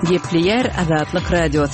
Gepleyer Azatlyk Radiosu.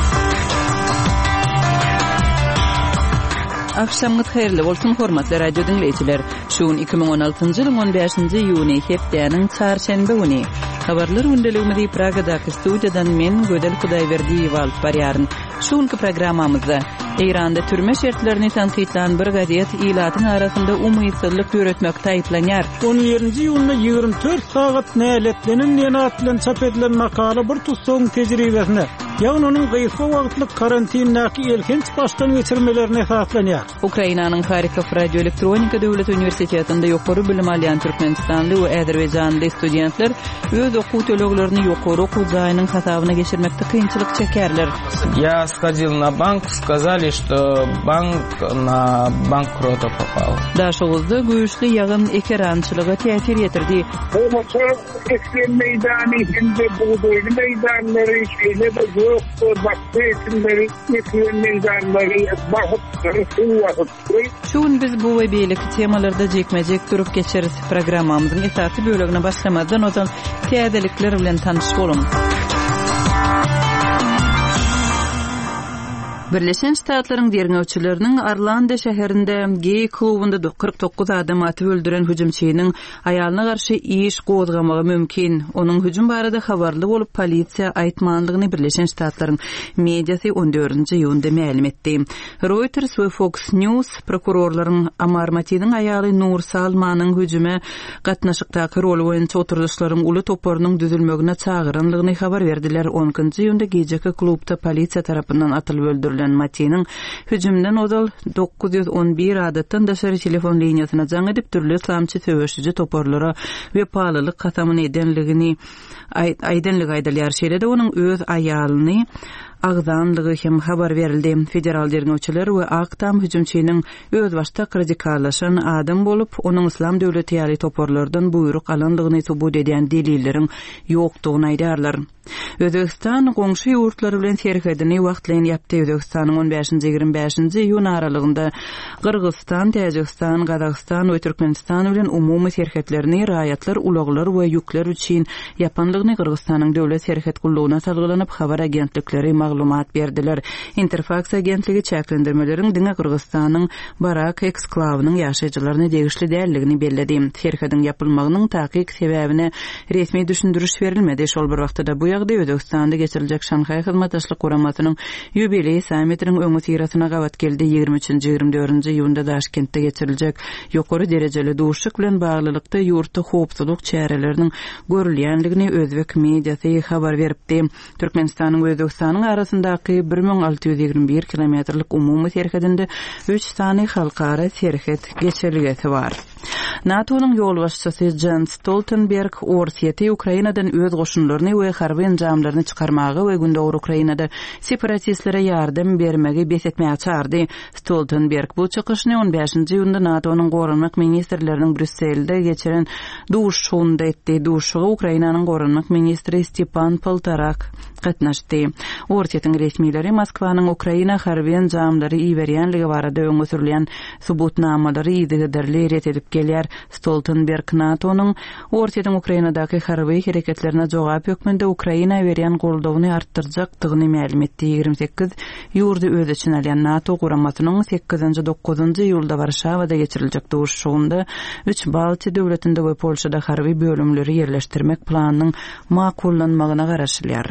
Akşamınız hayırlı bolsun hormatly radio dinleyijiler. Şuun 2016-njy ýylyň 15-nji ýuny hepdeniň çarşembe güni. Habarlar gündeligimizi Pragadaky studiýadan men Gödel Hudaýberdiýew alyp barýaryn. Şuňky programmamyzda Eýranda türme şertlerini tanqidlan bir gazet ilatyň arasynda umytsızlyk ýöretmek taýplanýar. 17-nji ýylyň 24 sagat näletlenen ýene bilen çap edilen makala bir tutsaň tejribesine, ýa-ni onuň gysga wagtlyk karantindaky elkenç başdan geçirmelerini esaslanýar. Ukrainanyň Harkov radioelektronika döwlet universitetinde ýokary bilim alýan Türkmenistanly we Azerbaýjanly studentler öz okuwçylyklaryny ýokary okuw jaýynyň hasabyna geçirmekde kynçylyk çekerler. Я сходил на банк, сказали, что банк на банкрота попал. Daşygyzda güýçli ýagyn ekerançylyga täsir ýetirdi. Bu eksen meýdany içinde buğdaylı meýdanlary, şeýle de ýok, başga eksenleri, eksen meýdanlary, bahçeleri suwatypdy. Şuň biz bu we beýleki temalarda jekmejek durup geçeriz. Programmamyzyň esasy bölegine başlamadan ozan täzelikler bilen tanyş bolun. Birleşen Ştatlaryň derňewçileriniň Arlanda şäherinde gay klubunda 49 adam atyp öldüren hüjümçiniň aýalyna garşy iş gozgamagy mümkin. Onuň hüjüm barada habarly bolup polisiýa aýtmanlygyny Birleşen Ştatlaryň mediasy 14-nji ýylda ma'lum etdi. Reuters we Fox News prokurorlaryň Amar Matiniň aýaly Nur Salmanyň hüjüme gatnaşykdaky rol boýunça oturduşlaryň uly toparynyň düzülmegine çagyranlygyny habar berdiler. 10-njy ýylda gejeki klubda polisiýa tarapyndan atylyp öldürilen Matiniň hüjümden ozal 911 adatdan daşary telefon liniýasyna jaň edip türlü islamçy söwüşçi toparlara we paýlylyk katamyny edenligini aýdylýar. Şeýle-de onuň öz aýalyny agdanlygy hem habar berildi. Federal derňewçiler we aktam hüjümçiniň öz başta radikallaşan adam bolup, onuň islam döwleti ýaly toparlardan buyruk alandygyny subut eden delilleriň ýokdugyny aýdarlar. Özbekistan goňşy ýurtlary bilen serhedini wagtlaýan ýapdy. Özbekistanyň 15-25-nji ýyl aralygynda Kyrgyzstan, Täjikistan, Gazaqstan we Türkmenistan bilen umumy serhetlerini raýatlar, ulaglar we ýükler üçin ýapanlygyny Kyrgyzstanyň döwlet serhet gullugyna salgylanyp habar agentlikleri maglumat berdiler. Interfax agentligi çäklendirmeleriň diňe Kyrgyzstanyň Barak eksklawynyň ýaşaýjylaryna degişli dälligini belledi. Serhedin ýapylmagynyň takyk sebäbine resmi düşündürüş berilmedi. Şol bir wagtda bu ýagdaý Özbekistanda geçiriljek Şanhaý hyzmatdaşlyk guramasynyň ýubiley sammitiniň öňü tyrasyna gawat geldi. 23-24-nji ýylda Daşkentde geçiriljek ýokary derejeli duşyk bilen baglylykda ýurtda howpsuzlyk çäreleriniň görülýänligini Özbek mediasy habar beripdi. Türkmenistanyň we Özbekistanyň arasyndaky 1621 kilometrlik umumy serhedinde 3 sany halkara serhet geçirilgesi bar. NATO'nun ýol başçysy Jens Stoltenberg Orsiýeti Ukrainadan öz goşunlaryny we harby enjamlaryny çykarmagy we gündäwr Ukrainada separatistlere ýardam bermegi besetmäge çağırdy. Stoltenberg bu çykyşyny 15-nji ýylda NATO'nun gorunmak ministrleriniň Brüsselde geçiren duşşunda etdi. Duşşuga Ukrainanyň gorunmak ministri Stepan Poltorak gatnaşdy. Orsiýetiň resmileri Moskwanyň Ukraina harby enjamlary iýerýänligi barada öňe sürilen subutnamalary ýygyderli ret edip gelýär. Stoltenberg NATO'nun Orsiýetiň Ukrainadaky harby hereketlerine jogap ýokmunda Ukraina berýän goldawyny artdyrjakdygyny ma'lum etdi. 28 ýurdy öz içine alýan NATO guramasynyň 8-9-njy ýylda Warşawada geçiriljek duşşugynda 3 Balty döwletinde we Polşada harby bölümleri ýerleşdirmek planynyň makullanmagyna garaşylýar.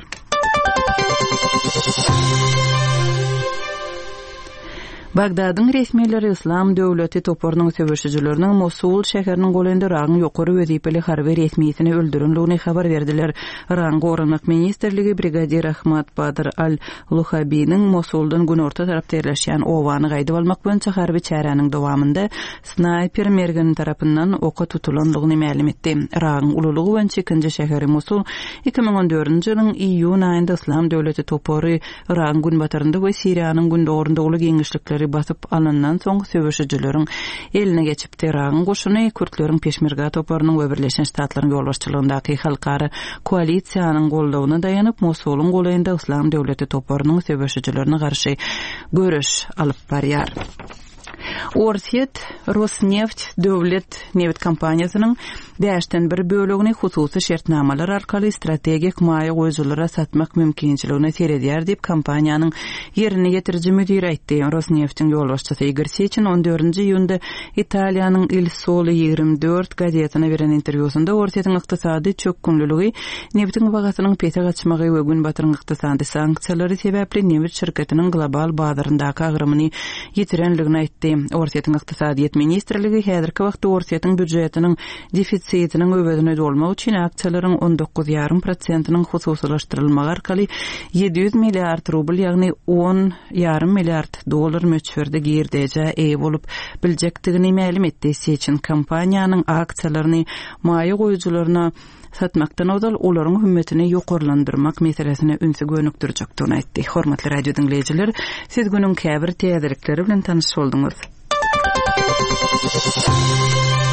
Bagdadyň resmileri İslam döwleti toparynyň söwüşçileriniň Mosul şäheriniň golunda ragyň ýokary wezipeli harby resmiýetini öldürenligini habar berdiler. Raň gorunmak ministrligi brigadir Ahmad Badr al-Luhabi'nin Mosuldan günorta tarapda ýerleşýän owany gaýdyp almak boýunça harby çäreniň dowamında snayper mergen tarapyndan oka tutulanlygyny ma'lum etdi. Ragyň ululygy boýunça ikinji şäheri Mosul 2014-nji ýylyň iýun aýynda İslam döwleti topary ragyň günbatarynda we Siriýanyň gündogurunda uly geňişlikleri basyp alyndan soň söwüşçileriň eline geçipdi. Ragyň goşuny Kürtleriň Peşmerga toparynyň we Birleşen Ştatlaryň ýolbaşçylygyndaky halkara koalisiýanyň goldawyna daýanyp Mosulyň golayynda İslam döwleti toparynyň söwüşçilerine garşy görüş alyp barýar. Orset Rosneft döwlet neft kompaniýasynyň bäşden bir bölegini hususy şertnamalar arkaly strategik maýa goýjylara satmak mümkinçiligine seredýär diýip kompaniýanyň ýerini getiriji müdiri aýtdy. Rosneft'in ýolbaşçysy Igor Sechin 14 iýunda Italiýanyň Il Sole 24 gazetyna beren interwýusunda Orset'in ykdysady çökkünlüligi, neftiň bagasynyň pete gaçmagy we gün batyryň ykdysady sanksiýalary sebäpli neft şirketiniň global bazaryndaky agrymy ýitirenligini aýtdy. Orset'in ykdysadyýet ministrligi häzirki wagtda Orset'in büdjetiniň defisitiniň öwedine dolmak üçin aksiýalaryň 19,5%-nyň hususlaşdyrylmagy arkaly 700 milliard rubl, ýagny 10,5 milliard dollar möçberde girdeje eýe bolup biljekdigini ma'lum etdi. Seçin kompaniýanyň aksiýalaryny maýa goýjylaryna satmakdan odal olaryň hümmetini ýokarlandyrmak meselesine ünsü gönükdirjekdigini aýtdy. Hormatly radio dinleýijiler, siz günüň käbir täzelikleri bilen tanyş bolduňyz.